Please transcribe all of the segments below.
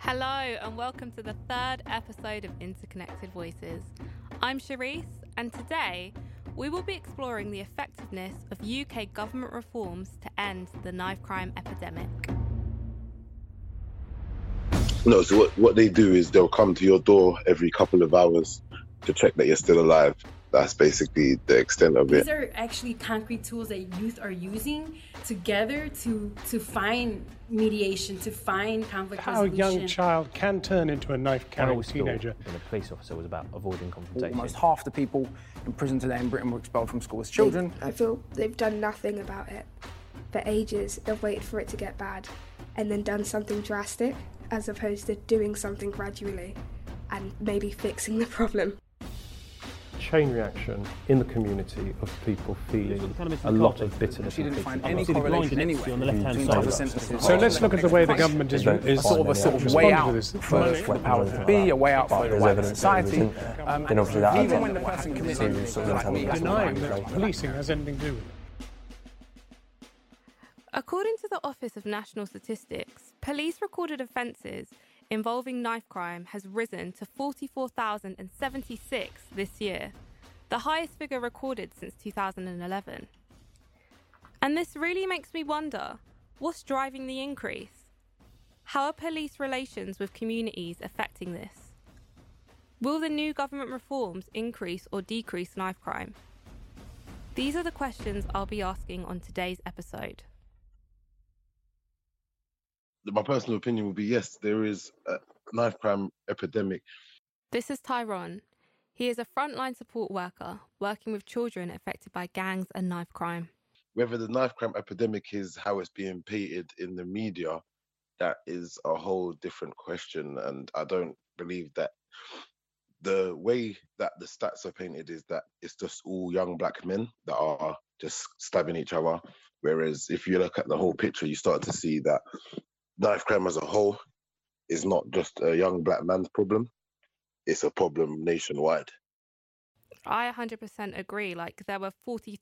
Hello and welcome to the third episode of Interconnected Voices. I'm Charisse, and today we will be exploring the effectiveness of UK government reforms to end the knife crime epidemic. No, so what they do is they'll come to your door every couple of hours to check that you're still alive. That's basically the extent of it. These are actually concrete tools that youth are using together to find mediation, to find conflict resolution. How a young child can turn into a knife-carrying teenager. Being a police officer was about avoiding confrontation. Almost half the people in prison today in Britain were expelled from school as children. I feel they've done nothing about it. For ages, they've waited for it to get bad and then done something drastic, as opposed to doing something gradually and maybe fixing the problem. Chain reaction in the community of people feeling a lot of bitterness. She didn't find any correlation anywhere on the left-hand between other side. sentences. So let's look at the way the government is sort of way out for the powers that be, a way out for the wider society. Then obviously that even when the person commits denying that policing has anything to do with it. According to the Office of National Statistics, police recorded offences involving knife crime has risen to 44,076 this year, the highest figure recorded since 2011. And this really makes me wonder, what's driving the increase? How are police relations with communities affecting this? Will the new government reforms increase or decrease knife crime? These are the questions I'll be asking on today's episode. My personal opinion would be yes, there is a knife crime epidemic. This is Tyrone. He is a frontline support worker working with children affected by gangs and knife crime. Whether the knife crime epidemic is how it's being painted in the media, that is a whole different question. And I don't believe that the way that the stats are painted is that it's just all young black men that are just stabbing each other. Whereas if you look at the whole picture, you start to see that knife crime as a whole is not just a young black man's problem. It's a problem nationwide. I 100% agree. There were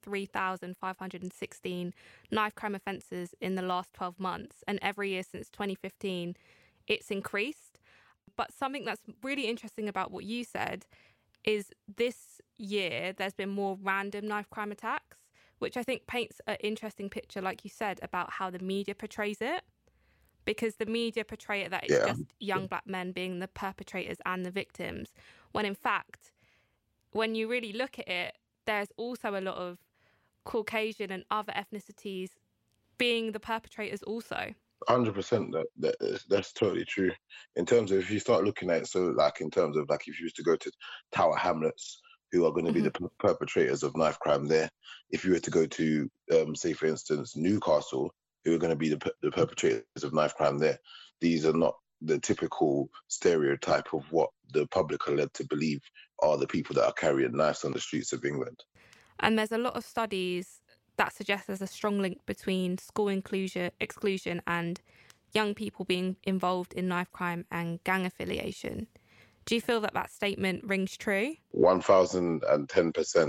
43,516 knife crime offences in the last 12 months. And every year since 2015, it's increased. But something that's really interesting about what you said is this year there's been more random knife crime attacks, which I think paints an interesting picture, like you said, about how the media portrays it. Because the media portray it that it's just young black men being the perpetrators and the victims, when in fact, when you really look at it, there's also a lot of Caucasian and other ethnicities being the perpetrators also. 100%, that's totally true. In terms of, if you start looking at it, so in terms of if you used to go to Tower Hamlets, who are going to be the perpetrators of knife crime there, if you were to go to, say for instance, Newcastle, who are going to be the perpetrators of knife crime there. These are not the typical stereotype of what the public are led to believe are the people that are carrying knives on the streets of England. And there's a lot of studies that suggest there's a strong link between school exclusion and young people being involved in knife crime and gang affiliation. Do you feel that statement rings true? 1,010%.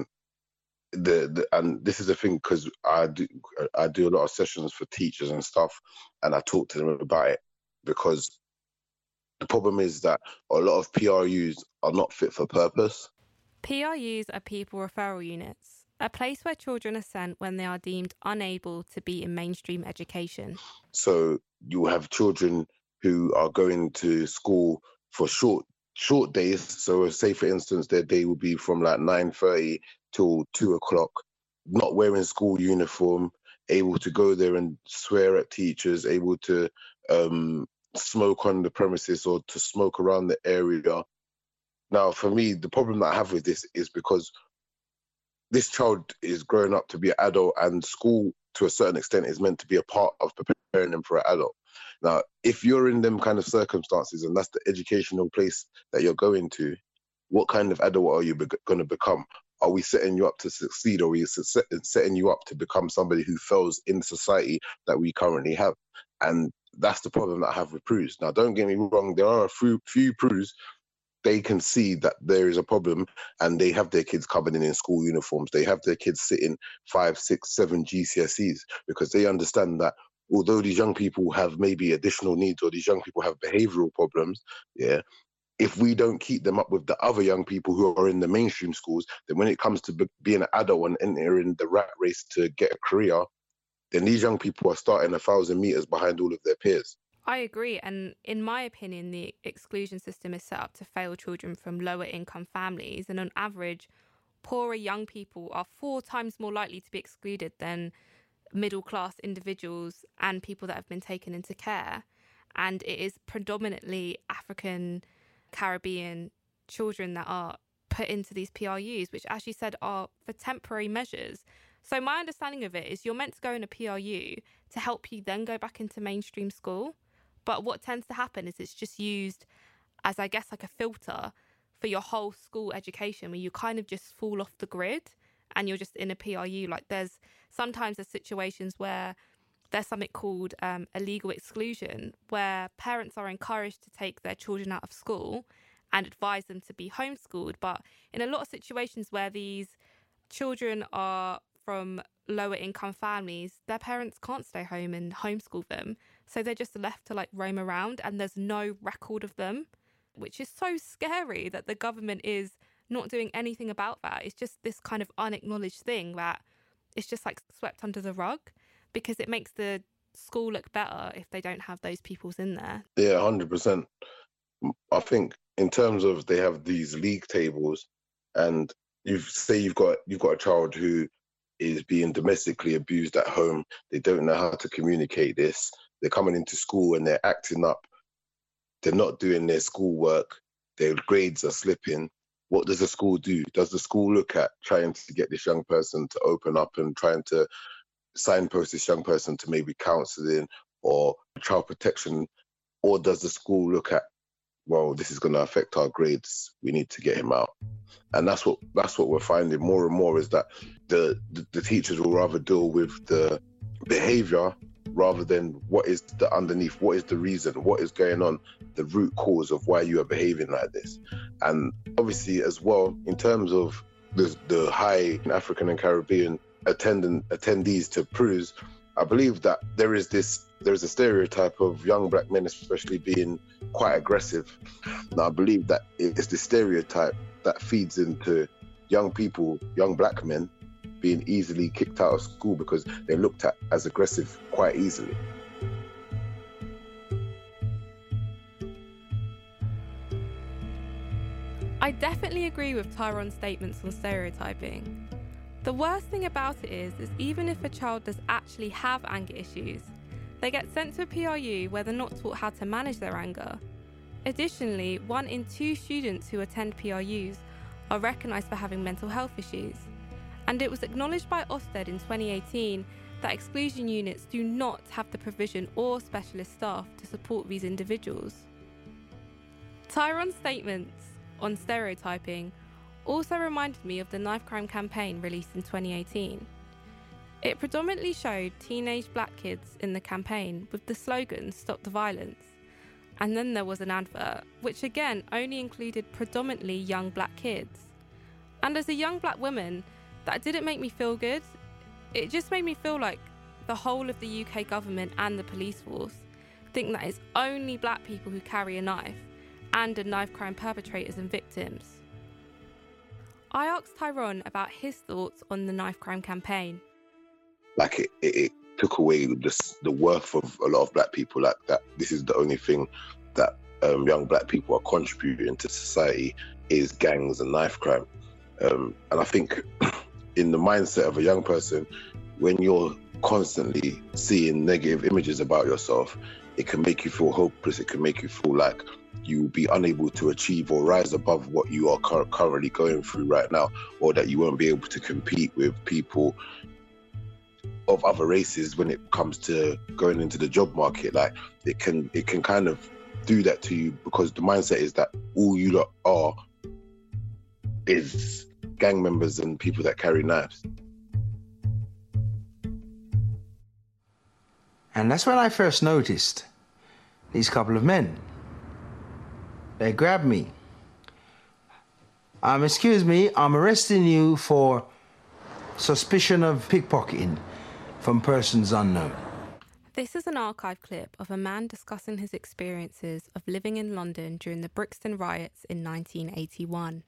And this is the thing, because I do a lot of sessions for teachers and stuff, and I talk to them about it, because the problem is that a lot of PRUs are not fit for purpose. PRUs are people referral units, a place where children are sent when they are deemed unable to be in mainstream education. So you have children who are going to school for short days. So say for instance, their day would be from 9:30 till 2:00, not wearing school uniform, able to go there and swear at teachers, able to smoke on the premises or to smoke around the area. Now, for me, the problem that I have with this is because this child is growing up to be an adult, and school, to a certain extent, is meant to be a part of preparing them for an adult. Now, if you're in them kind of circumstances and that's the educational place that you're going to, what kind of adult are you going to become? Are we setting you up to succeed, or are we setting you up to become somebody who fails in the society that we currently have? And that's the problem that I have with PRUs. Now, don't get me wrong, there are a few PRUs, they can see that there is a problem, and they have their kids coming in school uniforms. They have their kids sitting 5, 6, 7 GCSEs, because they understand that although these young people have maybe additional needs or these young people have behavioural problems, yeah, if we don't keep them up with the other young people who are in the mainstream schools, then when it comes to being an adult and entering the rat race to get a career, then these young people are starting 1,000 metres behind all of their peers. I agree. And in my opinion, the exclusion system is set up to fail children from lower income families. And on average, poorer young people are 4 times more likely to be excluded than middle class individuals and people that have been taken into care. And it is predominantly African Caribbean children that are put into these PRUs, which, as you said, are for temporary measures. So my understanding of it is you're meant to go in a PRU to help you then go back into mainstream school. But what tends to happen is it's just used as, I guess, like a filter for your whole school education, where you kind of just fall off the grid and you're just in a PRU. Like there's situations where there's something called illegal exclusion, where parents are encouraged to take their children out of school and advise them to be homeschooled. But in a lot of situations where these children are from lower income families, their parents can't stay home and homeschool them. So they're just left to like roam around and there's no record of them, which is so scary that the government is not doing anything about that. It's just this kind of unacknowledged thing that it's just like swept under the rug, because it makes the school look better if they don't have those peoples in there. Yeah, 100%. I think in terms of they have these league tables, and you've got a child who is being domestically abused at home. They don't know how to communicate this. They're coming into school and they're acting up. They're not doing their schoolwork. Their grades are slipping. What does the school do? Does the school look at trying to get this young person to open up and trying to signpost this young person to maybe counselling or child protection? Or does the school look at, well, this is going to affect our grades, we need to get him out? And that's what we're finding more and more, is that the teachers will rather deal with the behaviour rather than what is the underneath, what is the reason, what is going on, the root cause of why you are behaving like this. And obviously as well, in terms of the high African and Caribbean attendees to PRUs, I believe that there is a stereotype of young black men especially being quite aggressive. And I believe that it's the stereotype that feeds into young people, young black men, being easily kicked out of school because they're looked at as aggressive quite easily. I definitely agree with Tyron's statements on stereotyping. The worst thing about it is even if a child does actually have anger issues, they get sent to a PRU where they're not taught how to manage their anger. Additionally, 1 in 2 students who attend PRUs are recognised for having mental health issues. And it was acknowledged by Ofsted in 2018 that exclusion units do not have the provision or specialist staff to support these individuals. Tyron's statements on stereotyping also reminded me of the knife crime campaign released in 2018. It predominantly showed teenage black kids in the campaign with the slogan "Stop the Violence." And then there was an advert, which again only included predominantly young black kids. And as a young black woman, that didn't make me feel good. It just made me feel like the whole of the UK government and the police force think that it's only black people who carry a knife and are knife crime perpetrators and victims. I asked Tyron about his thoughts on the knife crime campaign. Like it took away the worth of a lot of black people. Like that, this is the only thing that young black people are contributing to society is gangs and knife crime. And I think in the mindset of a young person, when you're constantly seeing negative images about yourself, it can make you feel hopeless. It can make you feel like you'll be unable to achieve or rise above what you are currently going through right now, or that you won't be able to compete with people of other races when it comes to going into the job market. Like it can kind of do that to you, because the mindset is that all you lot are is gang members and people that carry knives. And that's when I first noticed these couple of men. They grabbed me. Excuse me, I'm arresting you for suspicion of pickpocketing from persons unknown. This is an archive clip of a man discussing his experiences of living in London during the Brixton riots in 1981.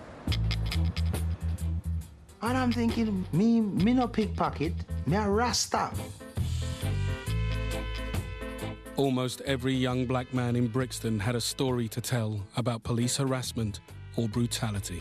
And I'm thinking, me no pickpocket, me a Rasta. Almost every young black man in Brixton had a story to tell about police harassment or brutality.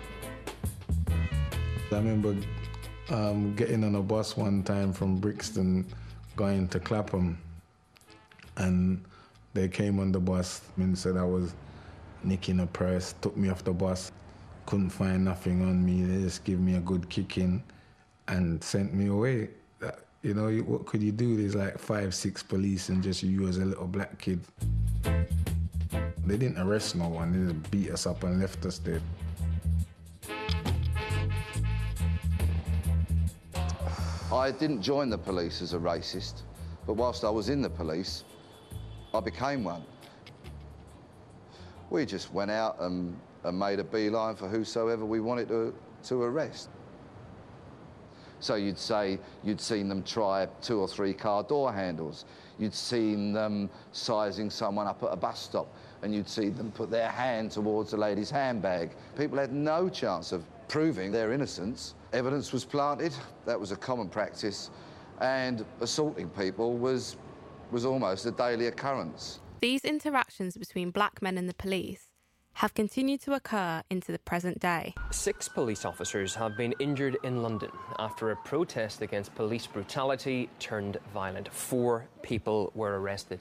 I remember getting on a bus one time from Brixton going to Clapham, and they came on the bus and said I was nicking a purse, took me off the bus, couldn't find nothing on me. They just gave me a good kicking and sent me away. You know, what could you do? There's like 5, 6 police and just you as a little black kid. They didn't arrest no one, they just beat us up and left us there. I didn't join the police as a racist, but whilst I was in the police, I became one. We just went out and made a beeline for whosoever we wanted to arrest. So you'd say you'd seen them try 2 or 3 car door handles. You'd seen them sizing someone up at a bus stop, and you'd see them put their hand towards a lady's handbag. People had no chance of proving their innocence. Evidence was planted, that was a common practice, and assaulting people was almost a daily occurrence. These interactions between black men and the police have continued to occur into the present day. 6 police officers have been injured in London after a protest against police brutality turned violent. 4 people were arrested.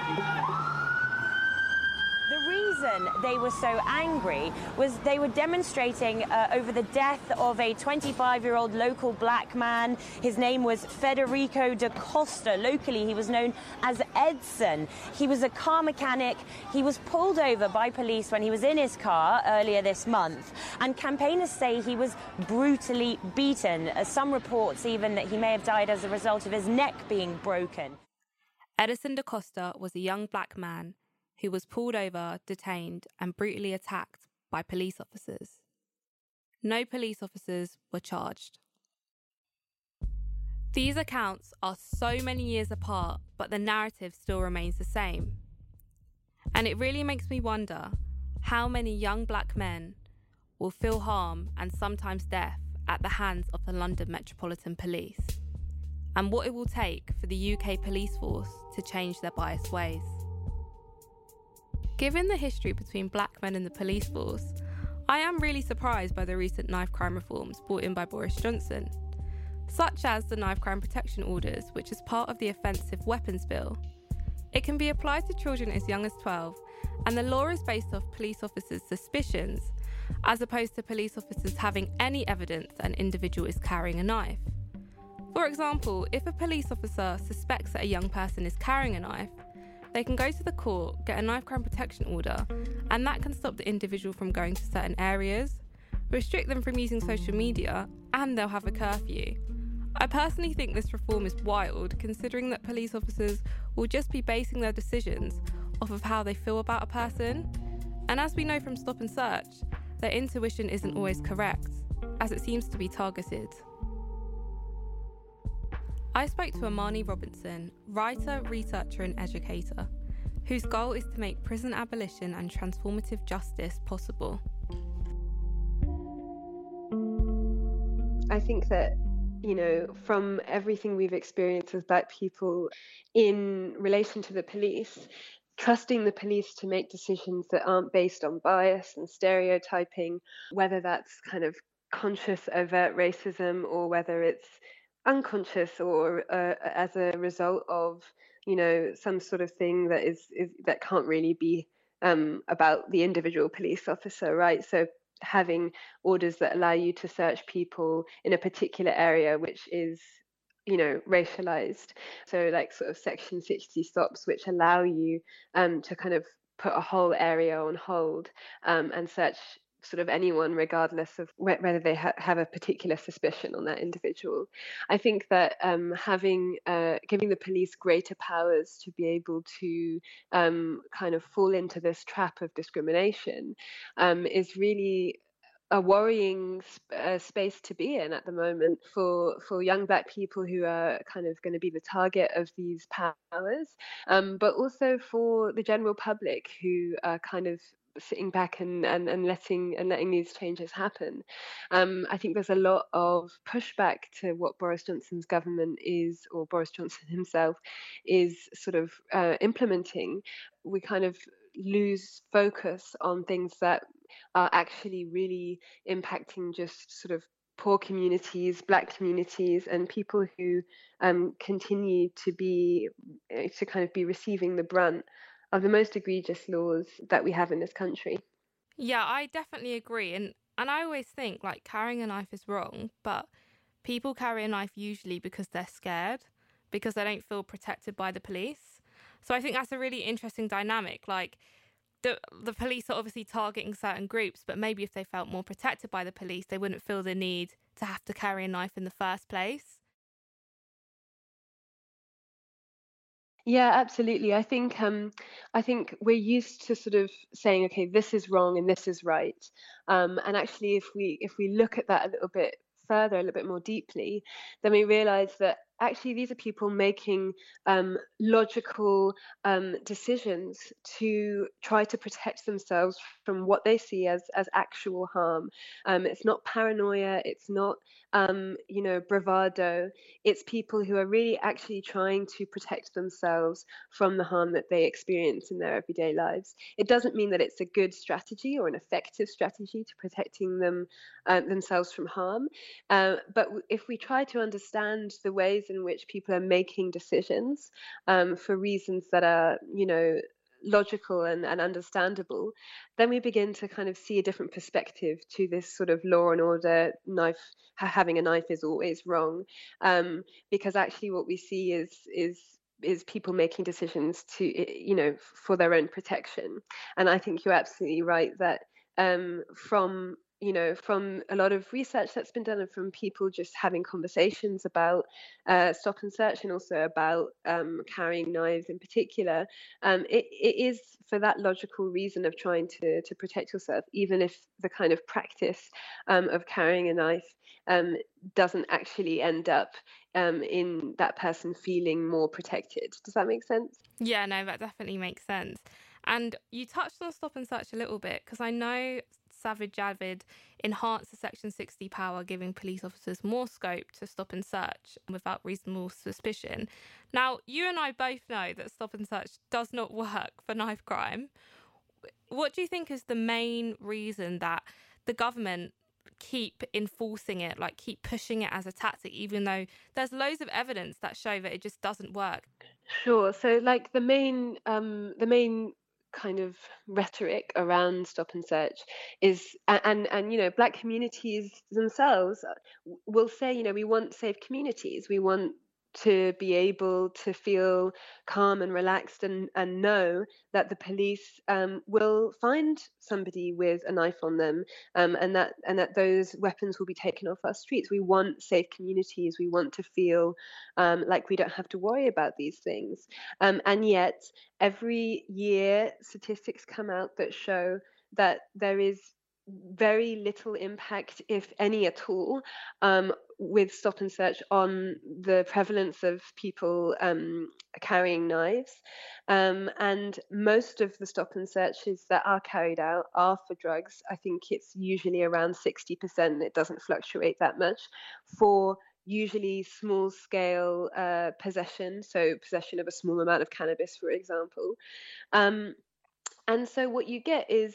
The reason they were so angry was they were demonstrating over the death of a 25-year-old local black man. His name was Federico da Costa. Locally, he was known as Edson. He was a car mechanic. He was pulled over by police when he was in his car earlier this month, and campaigners say he was brutally beaten. Some reports even that he may have died as a result of his neck being broken. Edison da Costa was a young black man who was pulled over, detained, and brutally attacked by police officers. No police officers were charged. These accounts are so many years apart, but the narrative still remains the same. And it really makes me wonder how many young black men will feel harm and sometimes death at the hands of the London Metropolitan Police, and what it will take for the UK police force to change their biased ways. Given the history between black men and the police force, I am really surprised by the recent knife crime reforms brought in by Boris Johnson, such as the knife crime protection orders, which is part of the Offensive Weapons Bill. It can be applied to children as young as 12, and the law is based off police officers' suspicions, as opposed to police officers having any evidence that an individual is carrying a knife. For example, if a police officer suspects that a young person is carrying a knife, they can go to the court, get a knife crime protection order, and that can stop the individual from going to certain areas, restrict them from using social media, and they'll have a curfew. I personally think this reform is wild, considering that police officers will just be basing their decisions off of how they feel about a person. And as we know from Stop and Search, their intuition isn't always correct, as it seems to be targeted. I spoke to Amani Robinson, writer, researcher and educator, whose goal is to make prison abolition and transformative justice possible. I think that, you know, from everything we've experienced as Black people in relation to the police, trusting the police to make decisions that aren't based on bias and stereotyping, whether that's kind of conscious overt racism or whether it's unconscious or as a result of, you know, some sort of thing that is that can't really be about the individual police officer, right? So having orders that allow you to search people in a particular area which is, you know, racialized. So like sort of Section 60 stops, which allow you to kind of put a whole area on hold and search sort of anyone regardless of whether they have a particular suspicion on that individual. I think that giving the police greater powers to be able to kind of fall into this trap of discrimination is really a worrying space to be in at the moment for young Black people who are kind of going to be the target of these powers, but also for the general public who are kind of sitting back and letting these changes happen. I think there's a lot of pushback to what Boris Johnson's government is, or Boris Johnson himself is sort of implementing. We kind of lose focus on things that are actually really impacting just sort of poor communities, Black communities, and people who continue to kind of be receiving the brunt of the most egregious laws that we have in this country. Yeah, I definitely agree. And I always think, like, carrying a knife is wrong, but people carry a knife usually because they're scared, because they don't feel protected by the police. So I think that's a really interesting dynamic. Like, the police are obviously targeting certain groups, but maybe if they felt more protected by the police, they wouldn't feel the need to have to carry a knife in the first place. Yeah, absolutely. I think we're used to sort of saying, okay, this is wrong and this is right. And actually, if we look at that a little bit further, a little bit more deeply, then we realize that actually these are people making logical decisions to try to protect themselves from what they see as actual harm. It's not paranoia. It's not bravado. It's people who are really actually trying to protect themselves from the harm that they experience in their everyday lives. It doesn't mean that it's a good strategy or an effective strategy to protecting themselves from harm. But if we try to understand the ways in which people are making decisions for reasons that are, logical and understandable, then we begin to kind of see a different perspective to this sort of law and order having a knife is always wrong, because actually what we see is people making decisions to for their own protection. And I think you're absolutely right that from a lot of research that's been done and from people just having conversations about stop and search, and also about carrying knives in particular, it is for that logical reason of trying to protect yourself, even if the kind of practice of carrying a knife doesn't actually end up in that person feeling more protected. Does that make sense? Yeah, no, that definitely makes sense. And you touched on stop and search a little bit, because I know Sajid Javid enhanced the Section 60 power, giving police officers more scope to stop and search without reasonable suspicion. Now, you and I both know that stop and search does not work for knife crime. What do you think is the main reason that the government keep enforcing it, like keep pushing it as a tactic, even though there's loads of evidence that show that it just doesn't work? Sure. So, like, the main kind of rhetoric around stop and search is, and Black communities themselves will say, we want safe communities. We want to be able to feel calm and relaxed and know that the police will find somebody with a knife on them, and that those weapons will be taken off our streets. We want safe communities. We want to feel like we don't have to worry about these things. And yet, every year, statistics come out that show that there is very little impact, if any at all, with stop and search on the prevalence of people carrying knives. And most of the stop and searches that are carried out are for drugs. I think it's usually around 60%. It doesn't fluctuate that much. For usually small scale possession, so possession of a small amount of cannabis, for example. And so what you get is,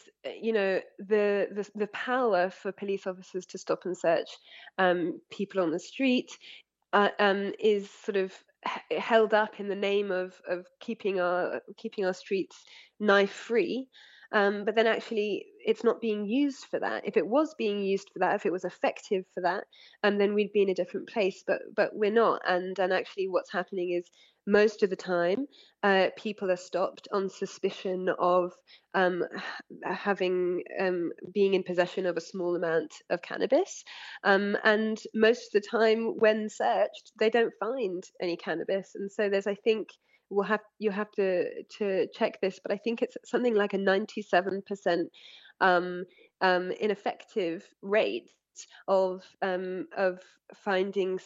the power for police officers to stop and search people on the street is sort of held up in the name of keeping our streets knife free. But then actually it's not being used for that. If it was being used for that, if it was effective for that, then we'd be in a different place. But we're not. And actually what's happening is, most of the time, people are stopped on suspicion of being in possession of a small amount of cannabis. And most of the time when searched, they don't find any cannabis. And so there's, I think, you have to check this, but I think it's something like a 97% ineffective rate of finding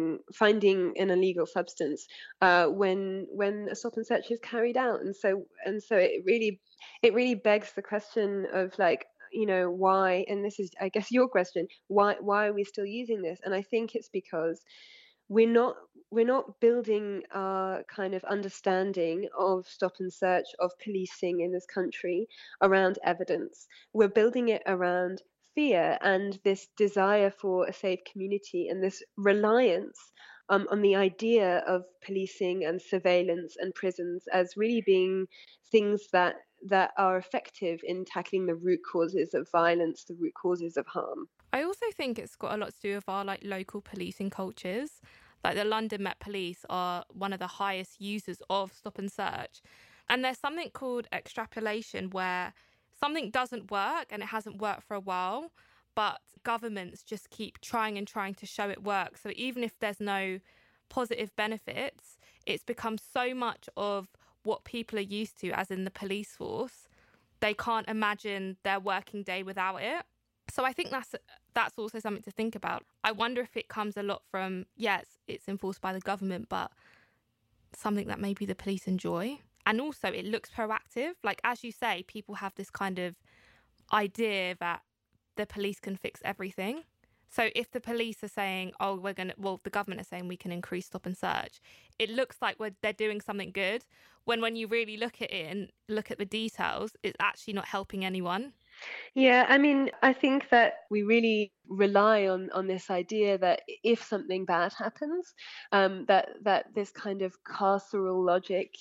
an illegal substance when a stop and search is carried out, and so it really begs the question of, like, you know, why, and this is, I guess, your question, why are we still using this? And I think it's because we're not building our kind of understanding of stop and search, of policing in this country around evidence. We're building it around fear and this desire for a safe community, and this reliance on the idea of policing and surveillance and prisons as really being things that are effective in tackling the root causes of violence, the root causes of harm. I also think it's got a lot to do with our local policing cultures. Like the London Met Police are one of the highest users of stop and search. And there's something called extrapolation, where something doesn't work and it hasn't worked for a while, but governments just keep trying to show it works. So even if there's no positive benefits, it's become so much of what people are used to, as in the police force, they can't imagine their working day without it. So I think that's also something to think about. I wonder if it comes a lot from, yes, it's enforced by the government, but something that maybe the police enjoy. And also it looks proactive. Like, as you say, people have this kind of idea that the police can fix everything. So if the police are saying, the government is saying we can increase stop and search, it looks like they're doing something good, when you really look at it and look at the details, it's actually not helping anyone. Yeah, I mean, I think that we really rely on this idea that if something bad happens, that this kind of carceral logic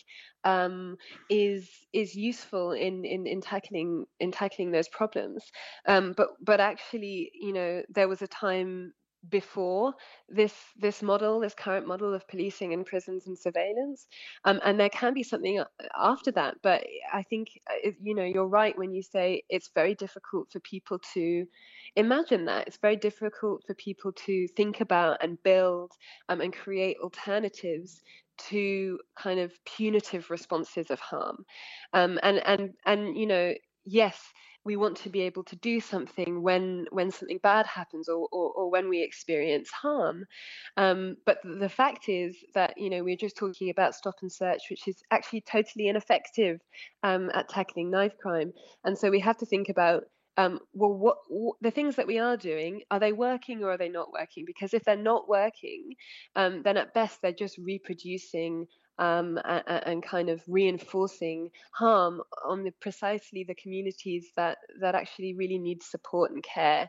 is useful in tackling those problems. But actually, you know, there was a time before this current model of policing in prisons and surveillance, and there can be something after that. But I think, you know, you're right when you say it's very difficult for people to imagine that. It's very difficult for people to think about and build and create alternatives to kind of punitive responses of harm. And you know, yes, we want to be able to do something when something bad happens or when we experience harm. But the fact is that, you know, we're just talking about stop and search, which is actually totally ineffective at tackling knife crime. And so we have to think about, what the things that we are doing, are they working or are they not working? Because if they're not working, then at best they're just reproducing and kind of reinforcing harm on precisely the communities that actually really need support and care,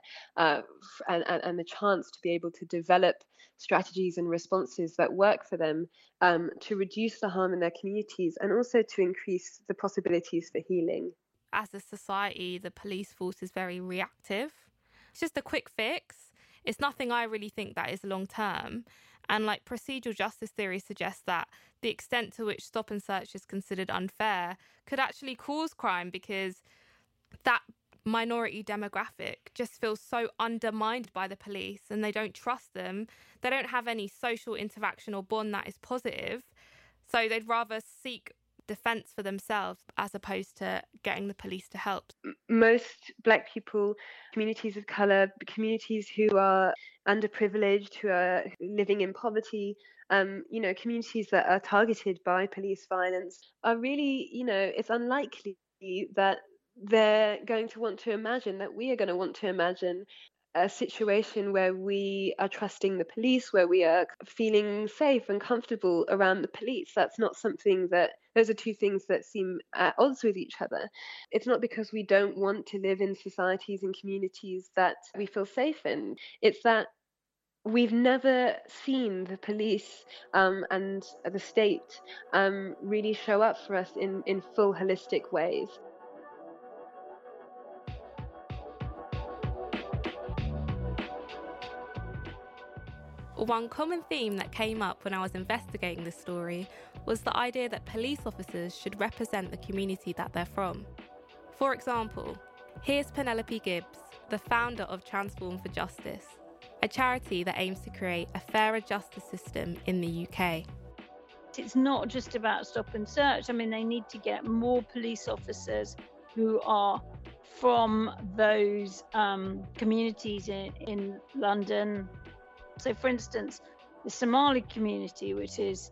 and the chance to be able to develop strategies and responses that work for them, to reduce the harm in their communities and also to increase the possibilities for healing. As a society, the police force is very reactive. It's just a quick fix. It's nothing I really think that is long term. And like procedural justice theory suggests that the extent to which stop and search is considered unfair could actually cause crime, because that minority demographic just feels so undermined by the police and they don't trust them. They don't have any social interaction or bond that is positive. So they'd rather seek defence for themselves as opposed to getting the police to help. Most Black people, communities of colour, communities who are underprivileged, who are living in poverty, you know, communities that are targeted by police violence are really, you know, it's unlikely that they're going to want to imagine, that we are going to want to imagine a situation where we are trusting the police, where we are feeling safe and comfortable around the police. That's not something that, those are two things that seem at odds with each other. It's not because we don't want to live in societies and communities that we feel safe in. It's that we've never seen the police and the state really show up for us in full holistic ways. One common theme that came up when I was investigating this story was the idea that police officers should represent the community that they're from. For example, here's Penelope Gibbs, the founder of Transform for Justice, a charity that aims to create a fairer justice system in the UK. It's not just about stop and search. I mean, they need to get more police officers who are from those communities in London. So, for instance, the Somali community, which is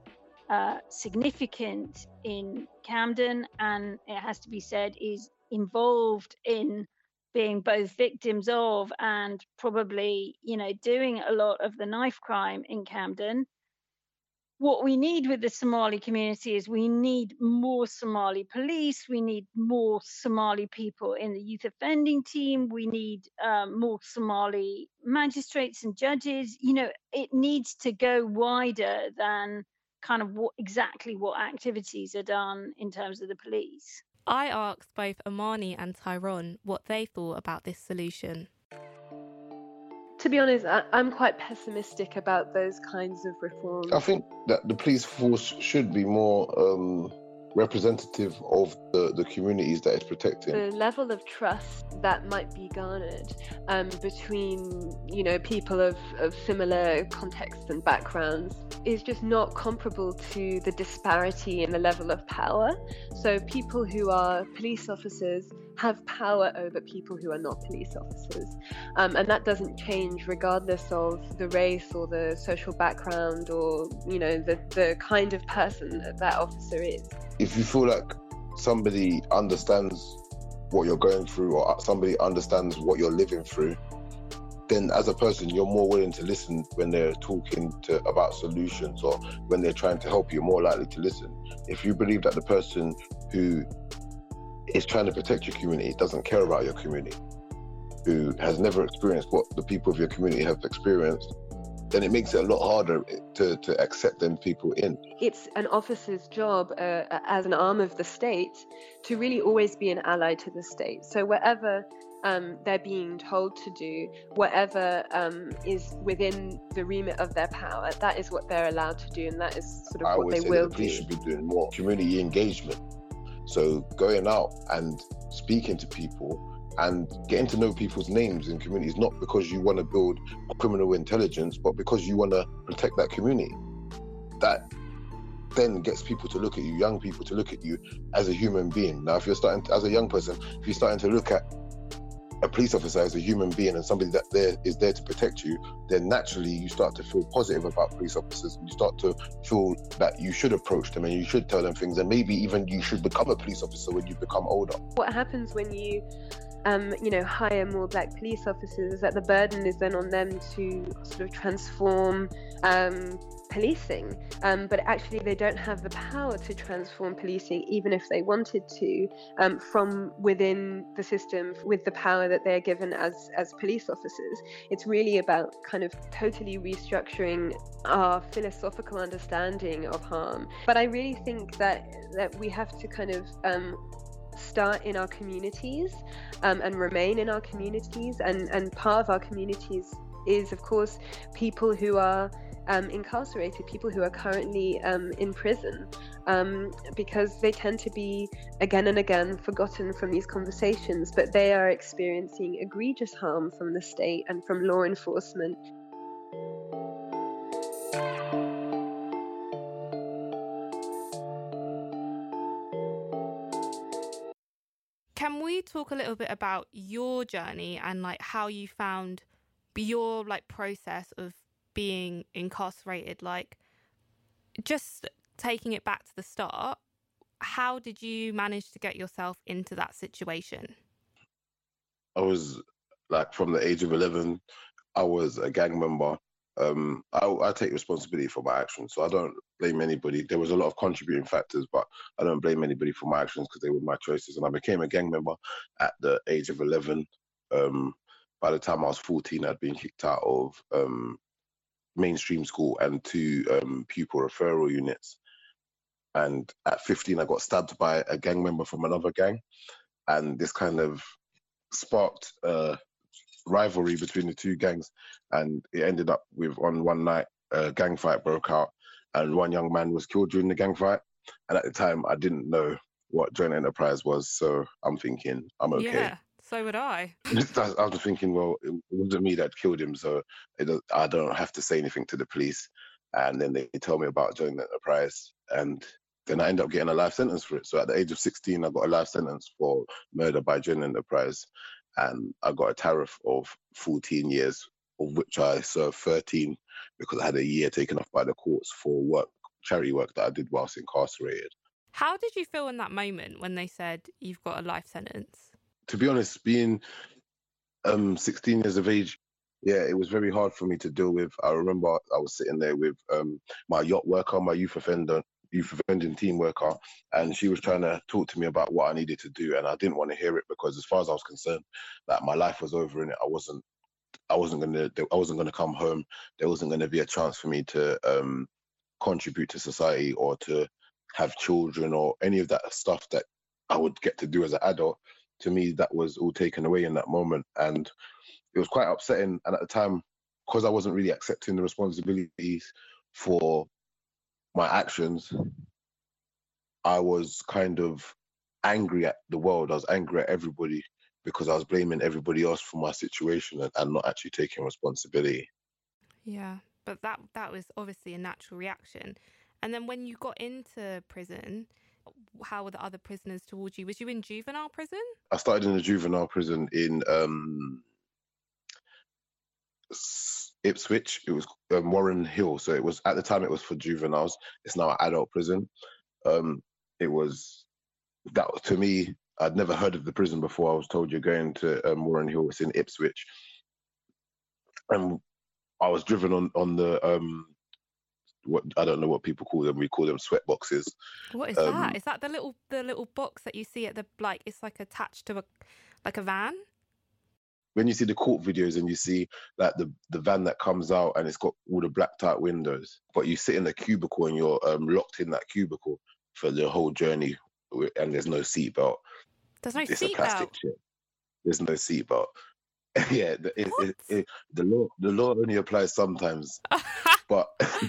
significant in Camden, and it has to be said is involved in being both victims of and probably, doing a lot of the knife crime in Camden. What we need with the Somali community is we need more Somali police, we need more Somali people in the youth offending team, we need more Somali magistrates and judges. It needs to go wider than kind of what activities are done in terms of the police. I asked both Amani and Tyrone what they thought about this solution. To be honest, I'm quite pessimistic about those kinds of reforms. I think that the police force should be more representative of the communities that it's protecting. The level of trust that might be garnered between, people of similar contexts and backgrounds is just not comparable to the disparity in the level of power. So people who are police officers have power over people who are not police officers. And that doesn't change regardless of the race or the social background or, the kind of person that officer is. If you feel like somebody understands what you're going through or somebody understands what you're living through, then as a person, you're more willing to listen when they're talking about solutions or when they're trying to help you, more likely to listen. If you believe that the person who is trying to protect your community doesn't care about your community, who has never experienced what the people of your community have experienced, then it makes it a lot harder to accept them people in. It's an officer's job as an arm of the state to really always be an ally to the state. So wherever they're being told to do, whatever is within the remit of their power, that is what they're allowed to do, and that is sort of what they will do. The police should be doing more community engagement. So going out and speaking to people and getting to know people's names in communities, not because you want to build criminal intelligence, but because you want to protect that community. That then gets people to look at you, young people to look at you as a human being. Now, if you're starting to, as a young person, if you're starting to look at a police officer as a human being and somebody that is there to protect you, then naturally you start to feel positive about police officers. You start to feel that you should approach them and you should tell them things, and maybe even you should become a police officer when you become older. What happens when you hire more black police officers is that the burden is then on them to sort of transform policing, but actually they don't have the power to transform policing, even if they wanted to, from within the system with the power that they're given as police officers. It's really about kind of totally restructuring our philosophical understanding of harm. But I really think that we have to kind of start in our communities and remain in our communities, and part of our communities is, of course, people who are incarcerated, people who are currently in prison, because they tend to be again and again forgotten from these conversations, but they are experiencing egregious harm from the state and from law enforcement. Can we talk a little bit about your journey and like how you found your like process of being incarcerated? Like, just taking it back to the start, how did you manage to get yourself into that situation? I was like, from the age of 11, I was a gang member. I take responsibility for my actions, so I don't blame anybody. There was a lot of contributing factors, but I don't blame anybody for my actions because they were my choices. And I became a gang member at the age of 11. By the time I was 14, I'd been kicked out of mainstream school and 2 pupil referral units. And at 15, I got stabbed by a gang member from another gang. And this kind of sparked rivalry between the 2 gangs. And it ended up with, on one night, a gang fight broke out and one young man was killed during the gang fight. And at the time, I didn't know what joint enterprise was. So I'm thinking, I'm okay. Yeah, so would I. I was thinking, well, it wasn't me that killed him, so I don't have to say anything to the police. And then they tell me about joint enterprise, and and I ended up getting a life sentence for it. So at the age of 16, I got a life sentence for murder by Gin Enterprise, and I got a tariff of 14 years, of which I served 13 because I had a year taken off by the courts for charity work that I did whilst incarcerated. How did you feel in that moment when they said you've got a life sentence? To be honest, being 16 years of age, yeah, it was very hard for me to deal with. I remember I was sitting there with my yacht worker, my youth offending team worker, and she was trying to talk to me about what I needed to do, and I didn't want to hear it because, as far as I was concerned, that my life was over in it. I wasn't gonna come home. There wasn't gonna be a chance for me to contribute to society or to have children or any of that stuff that I would get to do as an adult. To me, that was all taken away in that moment, and it was quite upsetting. And at the time, because I wasn't really accepting the responsibilities for my actions, I was kind of angry at the world. I was angry at everybody because I was blaming everybody else for my situation and not actually taking responsibility. Yeah, but that was obviously a natural reaction. And then when you got into prison, how were the other prisoners towards you? Was you in juvenile prison? I started in a juvenile prison in Ipswich. It was Warren Hill. So it was, at the time, it was for juveniles. It's now an adult prison. It was, that to me, I'd never heard of the prison before. I was told you're going to Warren Hill. It's in Ipswich. And I was driven on the what, I don't know what people call them. We call them sweat boxes. What is that? Is that the little box that you see at the, like, it's like attached to a van? When you see the court videos and you see like the van that comes out and it's got all the blacked out windows, but you sit in the cubicle and you're locked in that cubicle for the whole journey, and there's no seatbelt. There's no It's a plastic seatbelt. shit. There's no seatbelt. Yeah, the law only applies sometimes, but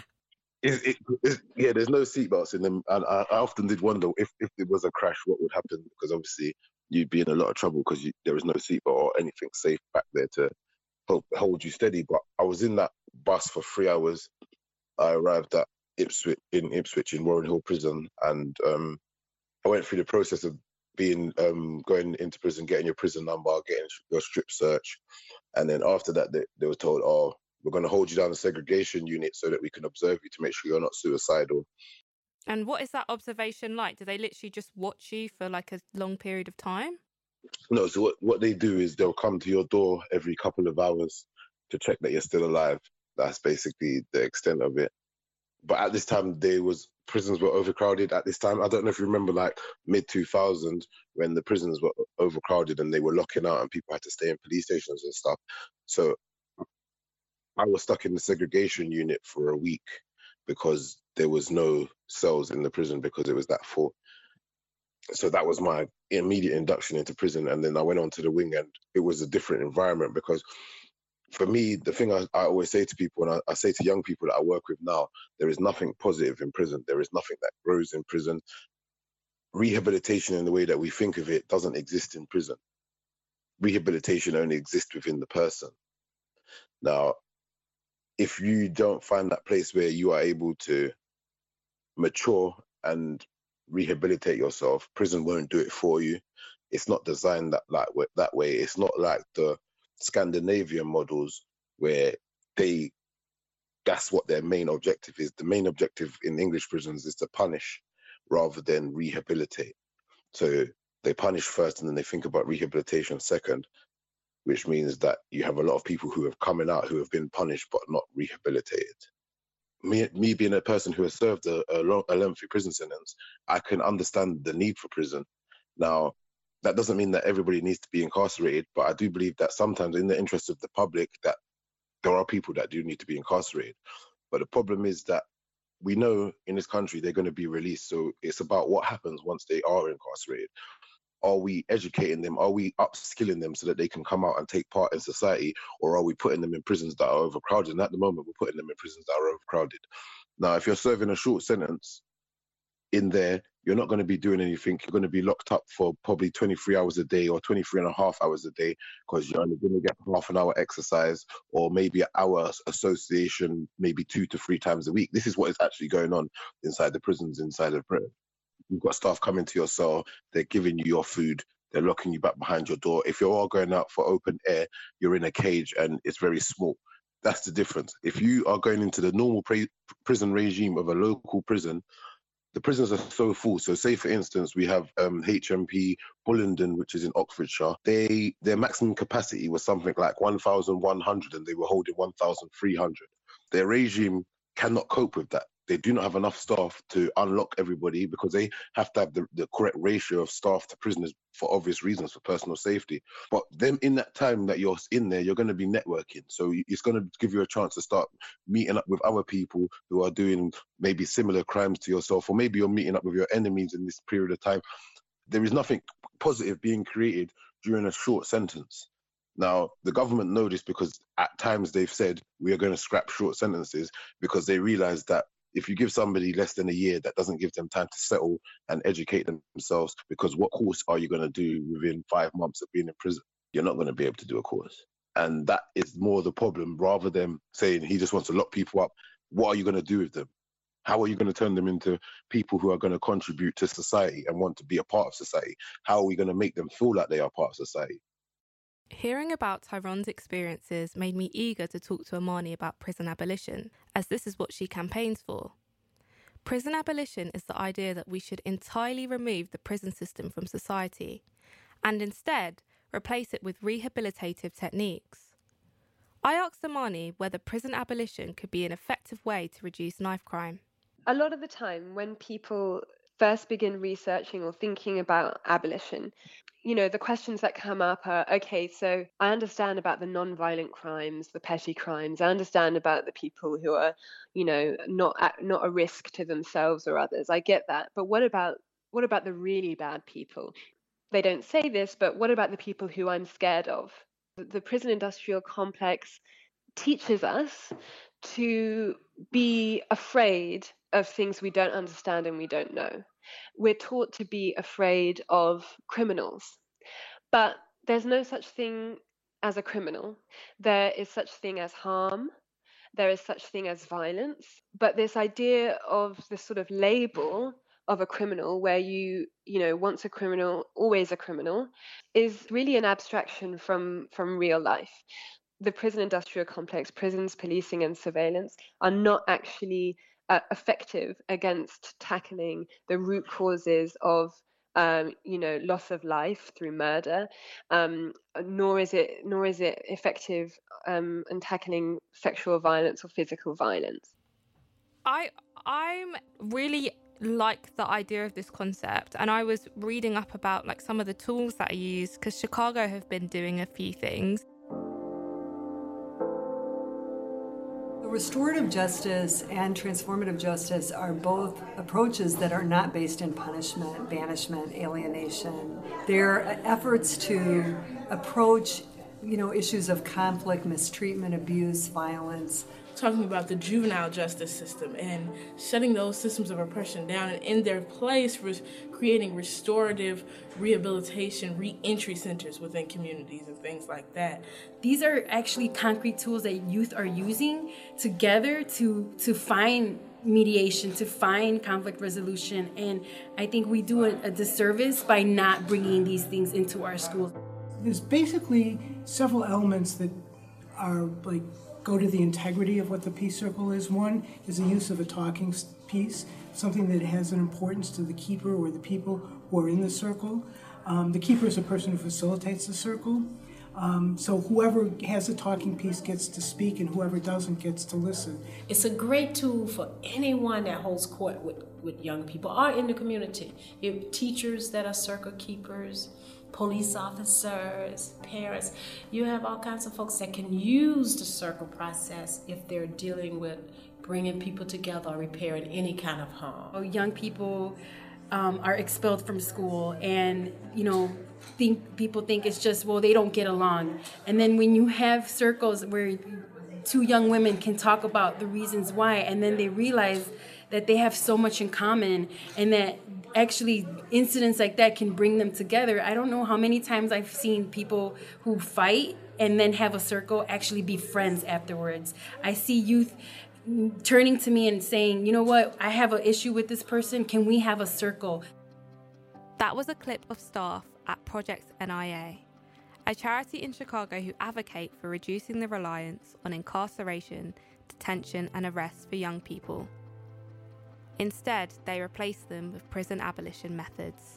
yeah, there's no seatbelts in them, and I often did wonder if there was a crash, what would happen, because obviously you'd be in a lot of trouble because there was no seatbelt or anything safe back there to hold you steady. But I was in that bus for 3 hours. I arrived at Ipswich in Warren Hill Prison, and I went through the process of going into prison, getting your prison number, getting your strip search, and then after that they were told, oh, we're going to hold you down the segregation unit so that we can observe you to make sure you're not suicidal. And what is that observation like? Do they literally just watch you for like a long period of time? No, so what they do is they'll come to your door every couple of hours to check that you're still alive. That's basically the extent of it. But at this time, prisons were overcrowded at this time. I don't know if you remember, like mid-2000s, when the prisons were overcrowded and they were locking out and people had to stay in police stations and stuff. So I was stuck in the segregation unit for a week because there was no cells in the prison because it was that full. So that was my immediate induction into prison. And then I went on to the wing, and it was a different environment because for me, the thing I always say to people, and I say to young people that I work with now, there is nothing positive in prison. There is nothing that grows in prison. Rehabilitation in the way that we think of it doesn't exist in prison. Rehabilitation only exists within the person. Now, if you don't find that place where you are able to mature and rehabilitate yourself, prison won't do it for you. It's not designed that way. It's not like the Scandinavian models where that's what their main objective is. The main objective in English prisons is to punish rather than rehabilitate. So they punish first and then they think about rehabilitation second, which means that you have a lot of people who have coming out who have been punished but not rehabilitated. Me being a person who has served a lengthy prison sentence, I can understand the need for prison. Now, that doesn't mean that everybody needs to be incarcerated, but I do believe that sometimes in the interest of the public that there are people that do need to be incarcerated. But the problem is that we know in this country they're going to be released. So it's about what happens once they are incarcerated. Are we educating them? Are we upskilling them so that they can come out and take part in society? Or are we putting them in prisons that are overcrowded? And at the moment, we're putting them in prisons that are overcrowded. Now, if you're serving a short sentence in there, you're not going to be doing anything. You're going to be locked up for probably 23 hours a day or 23 and a half hours a day because you're only going to get half an hour exercise or maybe an hour association, maybe 2 to 3 times a week. This is what is actually going on inside the prisons, inside of Britain. you've got staff coming to your cell, they're giving you your food, they're locking you back behind your door. If you're all going out for open air, you're in a cage and it's very small. That's the difference. If you are going into the normal prison regime of a local prison, the prisons are so full. So say, for instance, we have HMP Bullingdon, which is in Oxfordshire. Their maximum capacity was something like 1,100 and they were holding 1,300. Their regime cannot cope with that. They do not have enough staff to unlock everybody because they have to have the correct ratio of staff to prisoners for obvious reasons, for personal safety. But then in that time that you're in there, you're going to be networking. So it's going to give you a chance to start meeting up with other people who are doing maybe similar crimes to yourself, or maybe you're meeting up with your enemies in this period of time. There is nothing positive being created during a short sentence. Now, the government know this because at times they've said we are going to scrap short sentences because they realize that if you give somebody less than a year, that doesn't give them time to settle and educate themselves, because what course are you going to do within 5 months of being in prison? You're not going to be able to do a course. And that is more the problem, rather than saying he just wants to lock people up. What are you going to do with them? How are you going to turn them into people who are going to contribute to society and want to be a part of society? How are we going to make them feel like they are part of society? Hearing about Tyronne's experiences made me eager to talk to Amani about prison abolition, as this is what she campaigns for. Prison abolition is the idea that we should entirely remove the prison system from society and instead replace it with rehabilitative techniques. I asked Amani whether prison abolition could be an effective way to reduce knife crime. A lot of the time when people first begin researching or thinking about abolition, the questions that come up are, okay, so I understand about the non-violent crimes, the petty crimes. I understand about the people who are, not a risk to themselves or others. I get that. But what about the really bad people? They don't say this, but what about the people who I'm scared of? The prison industrial complex teaches us to be afraid of things we don't understand and we don't know. We're taught to be afraid of criminals, but there's no such thing as a criminal. There is such thing as harm. There is such thing as violence. But this idea of this sort of label of a criminal where once a criminal, always a criminal, is really an abstraction from real life. The prison industrial complex, prisons, policing and surveillance are not actually effective against tackling the root causes of loss of life through murder, nor is it effective in tackling sexual violence or physical violence. I'm really like the idea of this concept, and I was reading up about some of the tools that are used, because Chicago have been doing a few things. Restorative justice and transformative justice are both approaches that are not based in punishment, banishment, alienation. They're efforts to approach, issues of conflict, mistreatment, abuse, violence. Talking about the juvenile justice system and shutting those systems of oppression down, and in their place creating restorative rehabilitation, re-entry centers within communities and things like that. These are actually concrete tools that youth are using together to find mediation, to find conflict resolution, and I think we do a disservice by not bringing these things into our schools. There's basically several elements that are go to the integrity of what the peace circle is. One is the use of a talking piece, something that has an importance to the keeper or the people who are in the circle. The keeper is a person who facilitates the circle. So whoever has a talking piece gets to speak, and whoever doesn't gets to listen. It's a great tool for anyone that holds court with young people or in the community. You have teachers that are circle keepers, police officers, parents. You have all kinds of folks that can use the circle process if they're dealing with bringing people together or repairing any kind of harm. Young people are expelled from school, and people think it's just, they don't get along. And then when you have circles where two young women can talk about the reasons why, and then they realize that they have so much in common, and that actually incidents like that can bring them together. I don't know how many times I've seen people who fight and then have a circle actually be friends afterwards. I see youth turning to me and saying, you know what, I have an issue with this person. Can we have a circle? That was a clip of staff at Project NIA, a charity in Chicago who advocate for reducing the reliance on incarceration, detention and arrest for young people. Instead, they replace them with prison abolition methods.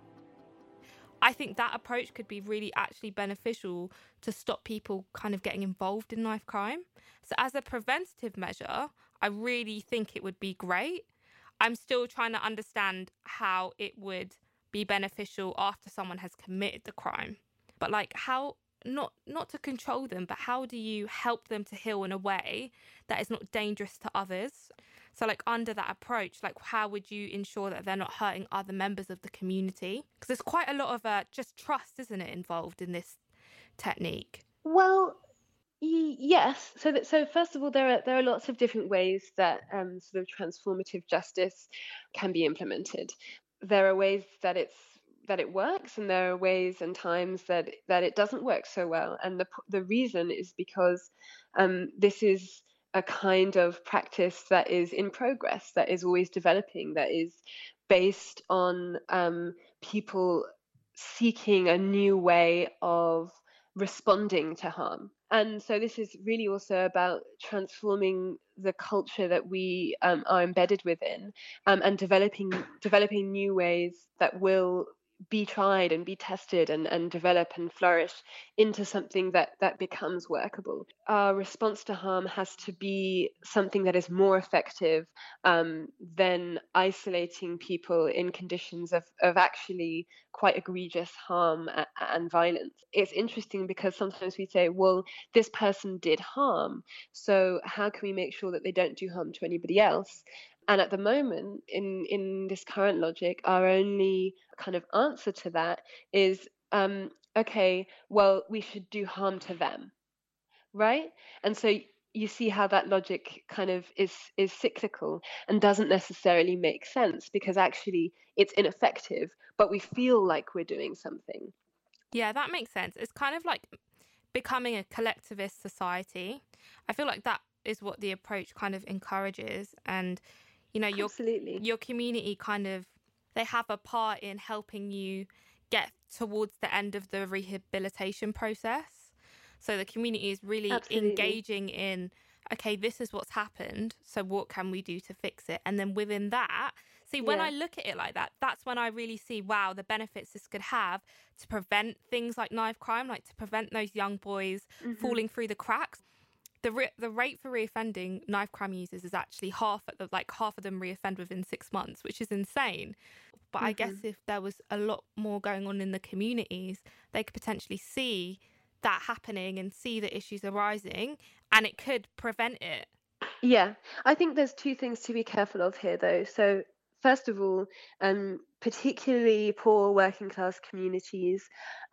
I think that approach could be really actually beneficial to stop people kind of getting involved in knife crime. So as a preventative measure, I really think it would be great. I'm still trying to understand how it would be beneficial after someone has committed the crime. But like how, not to control them, but how do you help them to heal in a way that is not dangerous to others? So like under that approach, like how would you ensure that they're not hurting other members of the community? Because there's quite a lot of just trust, isn't it, involved in this technique? Well, yes. So first of all, there are lots of different ways that sort of transformative justice can be implemented. There are ways that it works, and there are ways and times that it doesn't work so well. And the reason is because this is a kind of practice that is in progress, that is always developing, that is based on people seeking a new way of responding to harm. And so this is really also about transforming the culture that we are embedded within, and developing new ways that will be tried and be tested and develop and flourish into something that becomes workable. Our response to harm has to be something that is more effective than isolating people in conditions of actually quite egregious harm and violence. It's interesting because sometimes we say, well, this person did harm, so how can we make sure that they don't do harm to anybody else? And at the moment, in this current logic, our only kind of answer to that is, okay, well, we should do harm to them, right? And so you see how that logic kind of is cyclical and doesn't necessarily make sense, because actually it's ineffective, but we feel like we're doing something. Yeah, that makes sense. It's kind of like becoming a collectivist society. I feel like that is what the approach kind of encourages. And you know, your community kind of, they have a part in helping you get towards the end of the rehabilitation process. So the community is really engaging in, okay, this is what's happened, so what can we do to fix it? And then within that, when I look at it like that, that's when I really see, wow, the benefits this could have to prevent things like knife crime, like to prevent those young boys falling through the cracks. The rate for reoffending knife crime users is actually half of them reoffend within 6 months, which is insane. But I guess if there was a lot more going on in the communities, they could potentially see that happening and see the issues arising, and it could prevent it. Yeah, I think there's two things to be careful of here, though. So first of all, particularly poor working class communities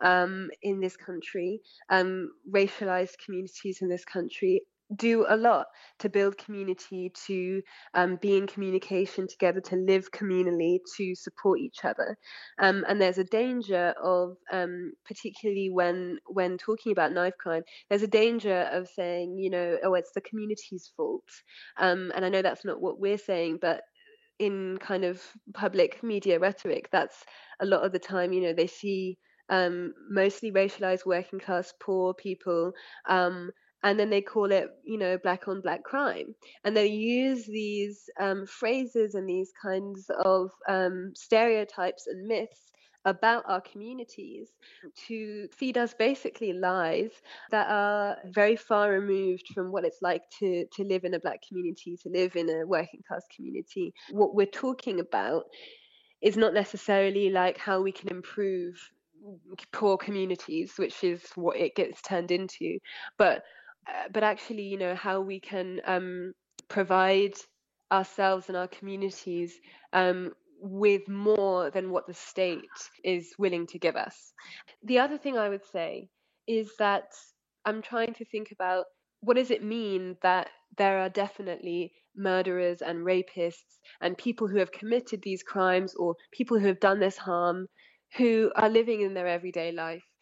in this country, racialized communities in this country, do a lot to build community, to be in communication together, to live communally, to support each other. And there's a danger of, particularly when talking about knife crime, there's a danger of saying, you know, oh, it's the community's fault. And I know that's not what we're saying, but in kind of public media rhetoric, that's a lot of the time, you know, they see mostly racialized working class poor people, and then they call it, you know, black on black crime. And they use these phrases and these kinds of stereotypes and myths about our communities to feed us basically lies that are very far removed from what it's like to live in a black community, to live in a working class community. What we're talking about is not necessarily like how we can improve poor communities, which is what it gets turned into, but actually, you know, how we can provide ourselves and our communities with more than what the state is willing to give us. The other thing I would say is that I'm trying to think about, what does it mean that there are definitely murderers and rapists and people who have committed these crimes, or people who have done this harm, who are living in their everyday life,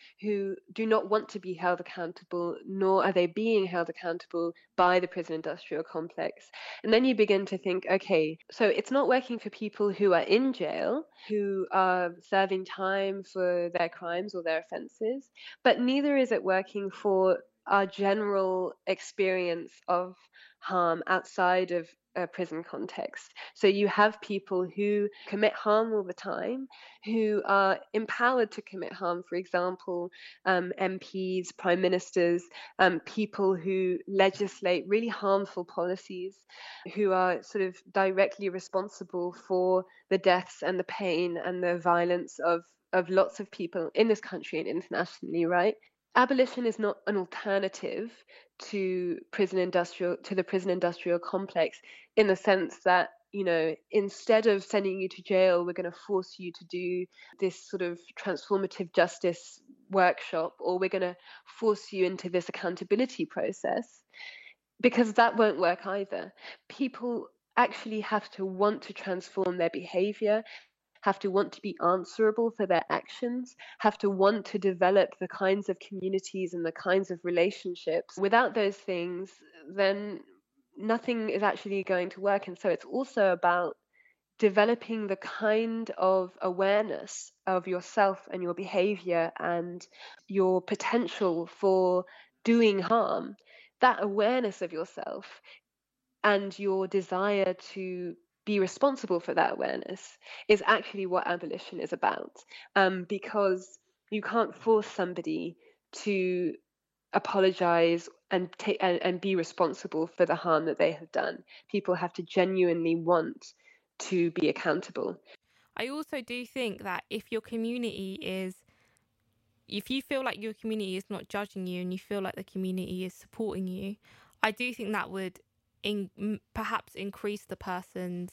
who do not want to be held accountable, nor are they being held accountable by the prison industrial complex. And then you begin to think, okay, so it's not working for people who are in jail, who are serving time for their crimes or their offenses, but neither is it working for our general experience of harm outside of a prison context. So you have people who commit harm all the time, who are empowered to commit harm, for example, MPs, prime ministers, people who legislate really harmful policies, who are sort of directly responsible for the deaths and the pain and the violence of lots of people in this country and internationally, right? Abolition is not an alternative to the prison industrial complex, in the sense that, you know, instead of sending you to jail, we're going to force you to do this sort of transformative justice workshop, or we're going to force you into this accountability process, because that won't work either. People actually have to want to transform their behavior, have to want to be answerable for their actions, have to want to develop the kinds of communities and the kinds of relationships. Without those things, then nothing is actually going to work. And so it's also about developing the kind of awareness of yourself and your behavior and your potential for doing harm. That awareness of yourself and your desire to be responsible for that awareness is actually what abolition is about, because you can't force somebody to apologize and be responsible for the harm that they have done. People have to genuinely want to be accountable. I also do think that if you feel like your community is not judging you and you feel like the community is supporting you, I do think that would perhaps increase the person's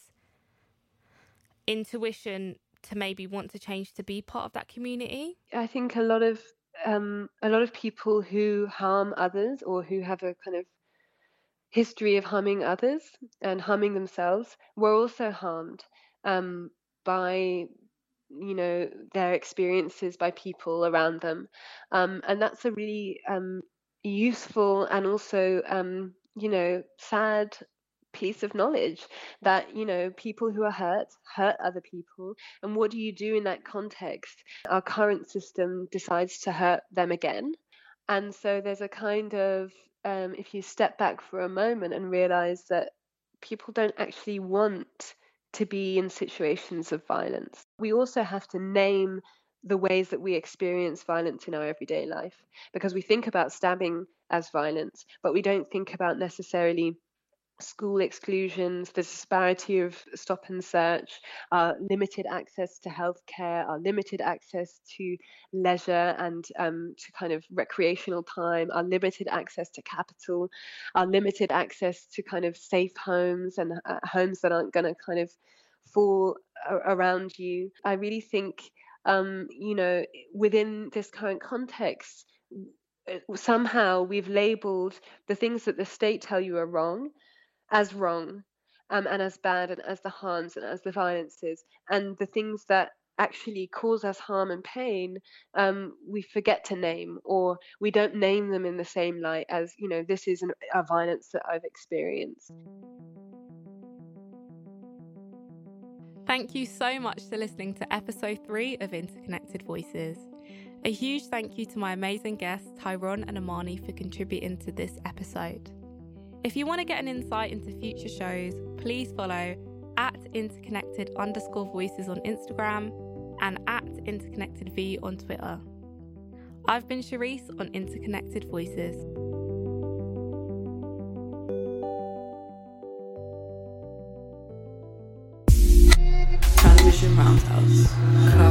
intuition to maybe want to change to be part of that community. I think a lot of people who harm others, or who have a kind of history of harming others and harming themselves, were also harmed by, you know, their experiences, by people around them, and that's a really useful and also you know, sad piece of knowledge, that, you know, people who are hurt other people. And what do you do in that context? Our current system decides to hurt them again. And so there's a kind of, if you step back for a moment and realize that people don't actually want to be in situations of violence. We also have to name the ways that we experience violence in our everyday life, because we think about stabbing as violence, but we don't think about necessarily school exclusions, the disparity of stop and search, limited access to healthcare, our limited access to leisure and to kind of recreational time, our limited access to capital, our limited access to kind of safe homes and homes that aren't going to kind of fall around you. I really think, you know, within this current context, somehow we've labeled the things that the state tell you are wrong as wrong, and as bad, and as the harms and as the violences, and the things that actually cause us harm and pain, we forget to name, or we don't name them in the same light as, you know, this is a violence that I've experienced. Thank you so much for listening to episode 3 of Interconnected Voices. A huge thank you to my amazing guests, Tyrone and Amani, for contributing to this episode. If you want to get an insight into future shows, please follow @interconnected_voices on Instagram and @interconnectedv on Twitter. I've been Charisse on Interconnected Voices. Transmission Roundhouse.